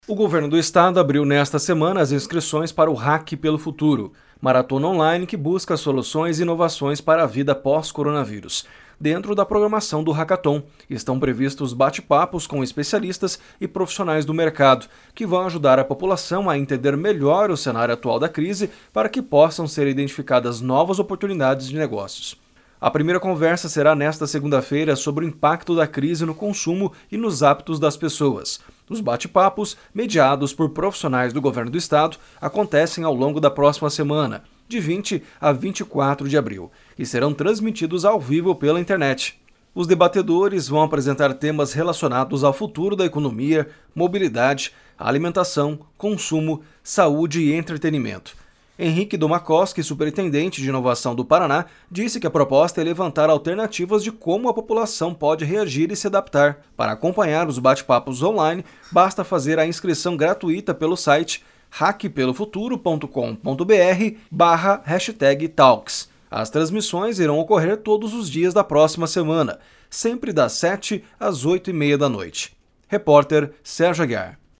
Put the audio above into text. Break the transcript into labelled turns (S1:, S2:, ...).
S1: O governo do estado abriu nesta semana as inscrições para o Hack pelo Futuro, maratona online que busca soluções e inovações para a vida pós-coronavírus. Dentro da programação do Hackathon, estão previstos bate-papos com especialistas e profissionais do mercado, que vão ajudar a população a entender melhor o cenário atual da crise para que possam ser identificadas novas oportunidades de negócios. A primeira conversa será nesta segunda-feira sobre o impacto da crise no consumo e nos hábitos das pessoas. Os bate-papos, mediados por profissionais do governo do estado, acontecem ao longo da próxima semana, de 20 a 24 de abril, e serão transmitidos ao vivo pela internet. Os debatedores vão apresentar temas relacionados ao futuro da economia, mobilidade, alimentação, consumo, saúde e entretenimento. Henrique Domakoski, superintendente de inovação do Paraná, disse que a proposta é levantar alternativas de como a população pode reagir e se adaptar. Para acompanhar os bate-papos online, basta fazer a inscrição gratuita pelo site hackpelofuturo.com.br/talks. As transmissões irão ocorrer todos os dias da próxima semana, sempre das 7 às 8h30 da noite. Repórter Sérgio Aguiar.